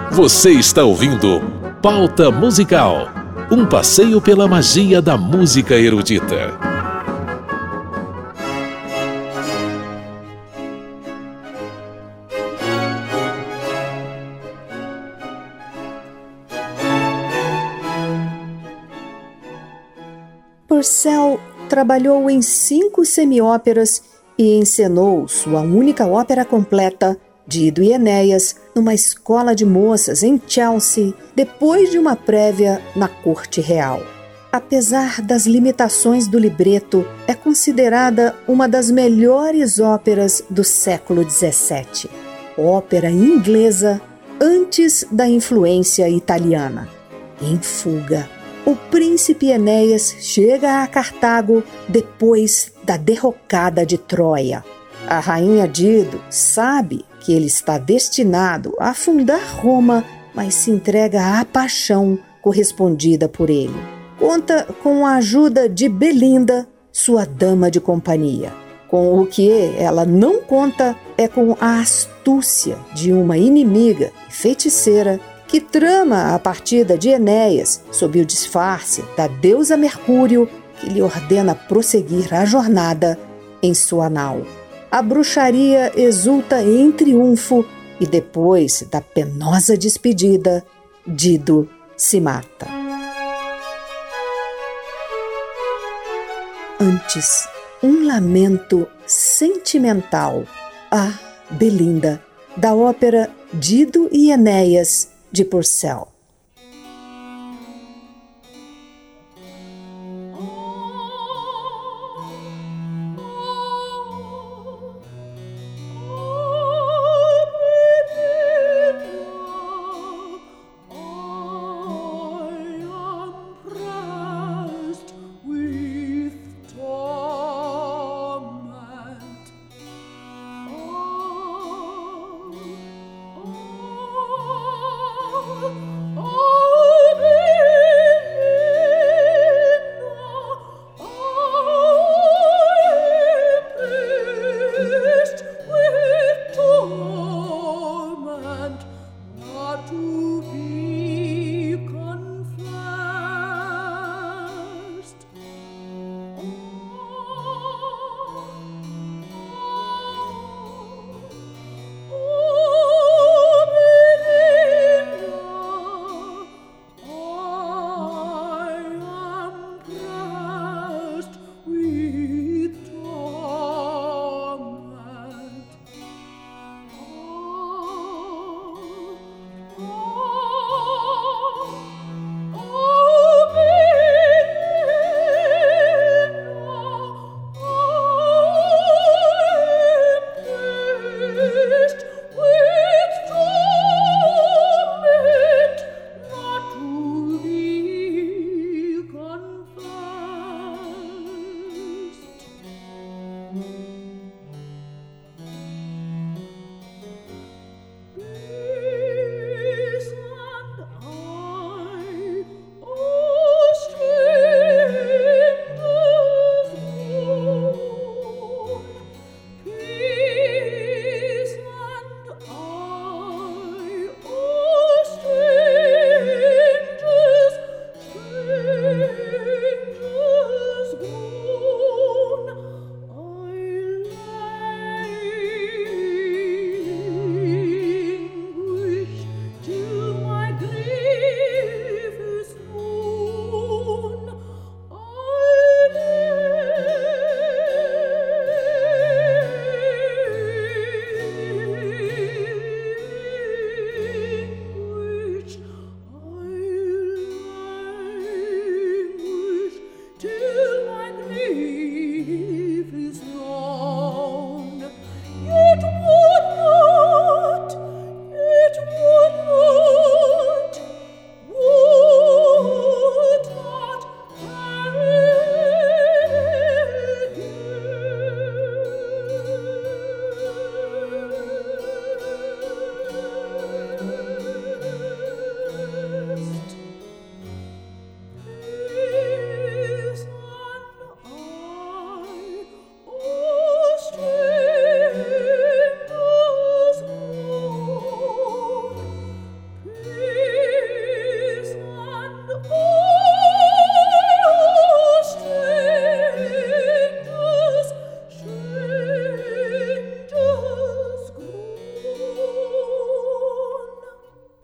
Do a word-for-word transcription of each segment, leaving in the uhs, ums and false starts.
Você está ouvindo Pauta Musical, um passeio pela magia da música erudita. Purcell trabalhou em cinco semióperas e encenou sua única ópera completa, Dido e Enéas, numa escola de moças em Chelsea, depois de uma prévia na corte real. Apesar das limitações do libreto, é considerada uma das melhores óperas do século dezessete. Ópera inglesa antes da influência italiana. Em fuga, o príncipe Enéas chega a Cartago depois da derrocada de Troia. A rainha Dido sabe que ele está destinado a fundar Roma, mas se entrega à paixão correspondida por ele. Conta com a ajuda de Belinda, sua dama de companhia. Com o que ela não conta é com a astúcia de uma inimiga e feiticeira que trama a partida de Enéas sob o disfarce da deusa Mercúrio, que lhe ordena prosseguir a jornada em sua nau. A bruxaria exulta em triunfo e depois da penosa despedida, Dido se mata. Antes, um lamento sentimental, a Belinda, da ópera Dido e Enéas, de Purcell. Oh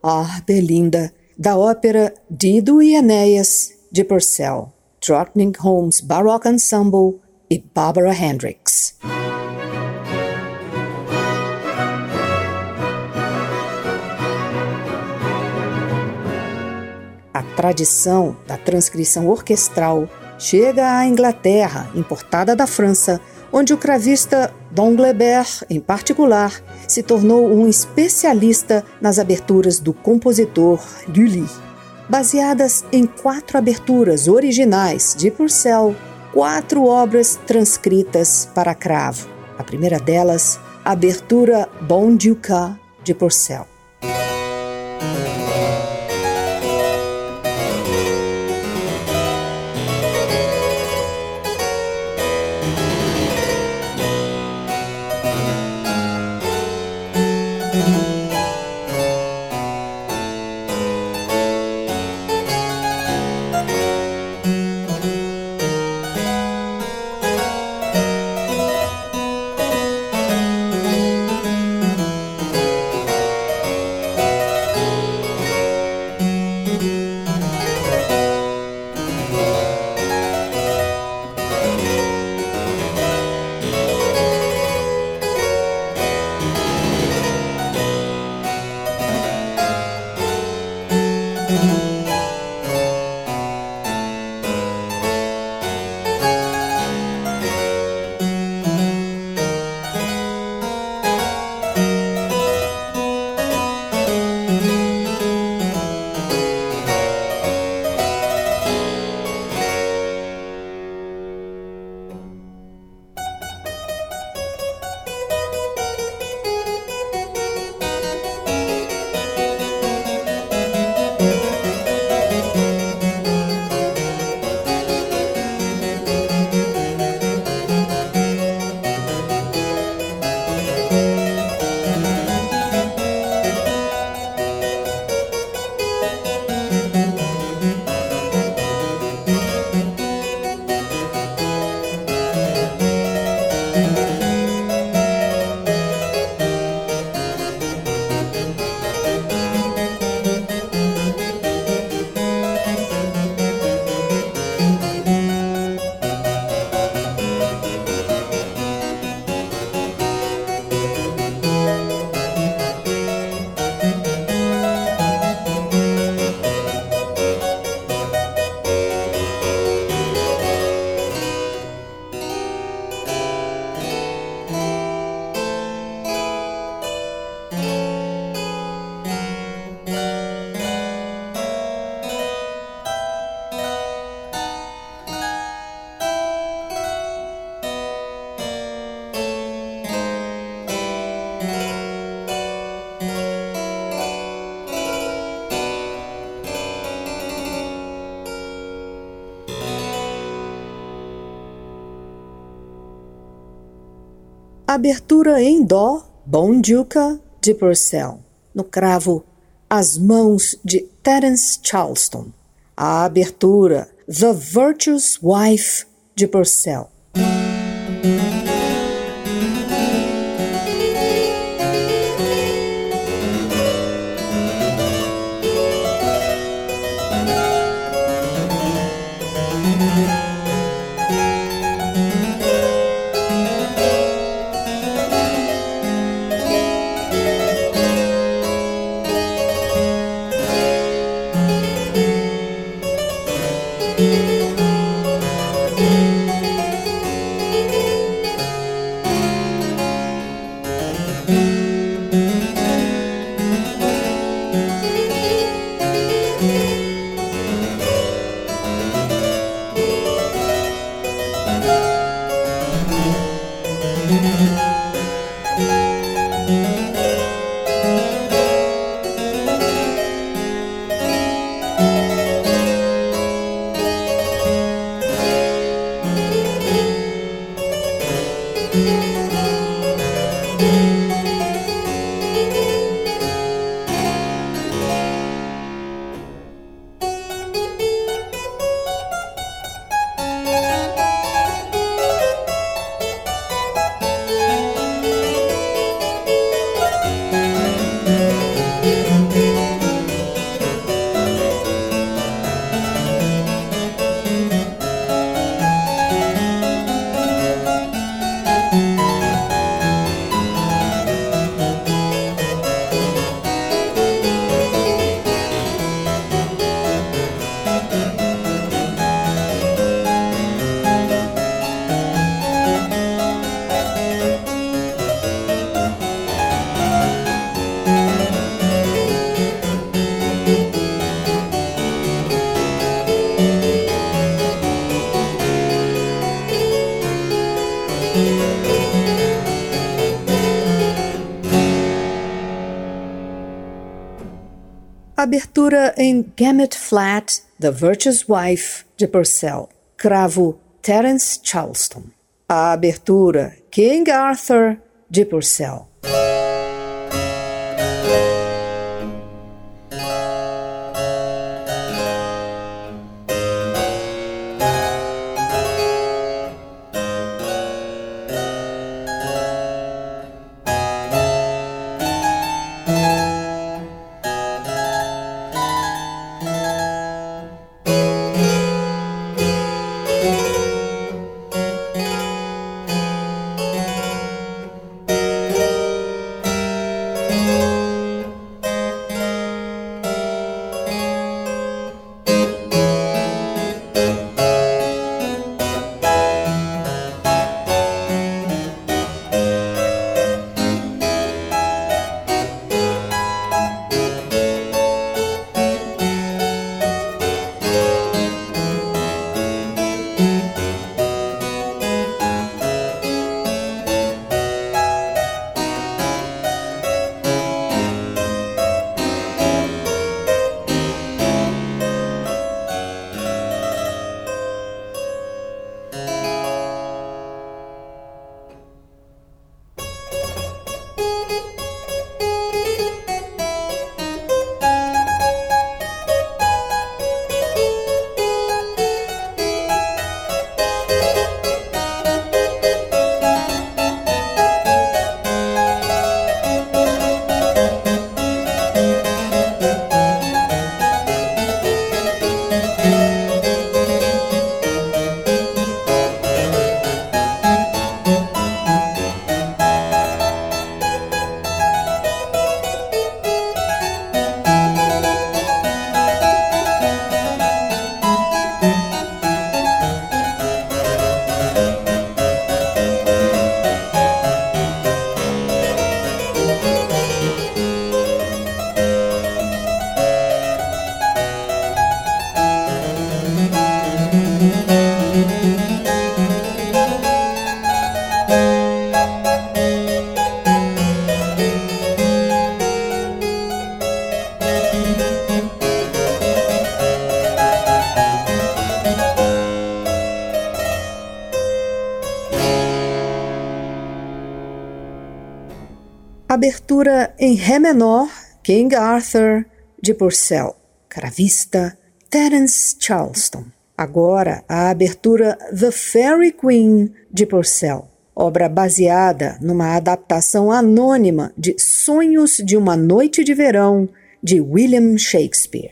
Ah, Belinda, da ópera Dido e Enéas, de Purcell, Trotting Holmes Baroque Ensemble e Barbara Hendricks. A tradição da transcrição orquestral chega à Inglaterra, importada da França, onde o cravista Danglebert, em particular, se tornou um especialista nas aberturas do compositor Lully. Baseadas em quatro aberturas originais de Purcell, quatro obras transcritas para cravo. A primeira delas, a abertura Bon Duca, de Purcell. Abertura em dó, Bon Duca, de Purcell. No cravo, As Mãos, de Terence Charleston. A abertura, The Virtuous Wife, de Purcell. Abertura em Gamut Flat, The Virtuous Wife, de Purcell. Cravo, Terence Charleston. A abertura King Arthur, de Purcell. Abertura em Ré menor, King Arthur, de Purcell. Cravista, Terence Charleston. Agora, a abertura The Fairy Queen, de Purcell. Obra baseada numa adaptação anônima de Sonhos de uma Noite de Verão, de William Shakespeare.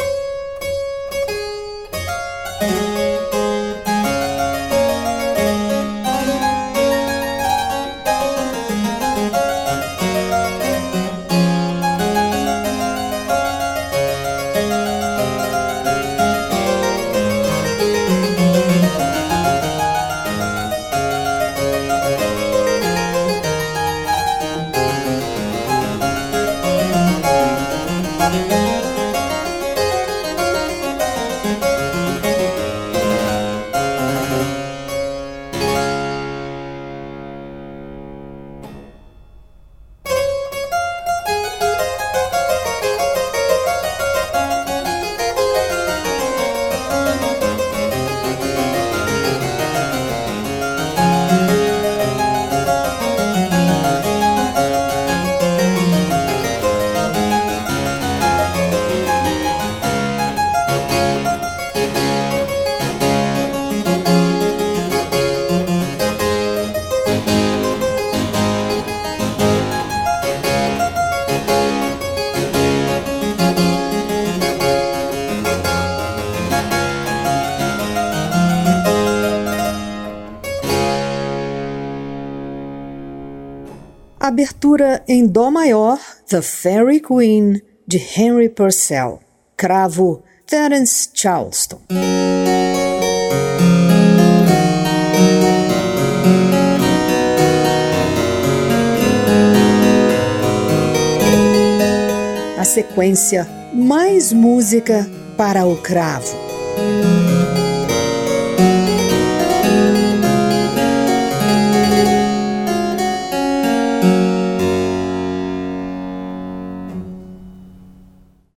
Abertura em Dó maior, The Fairy Queen, de Henry Purcell. Cravo, Terence Charleston. A sequência, mais música para o cravo.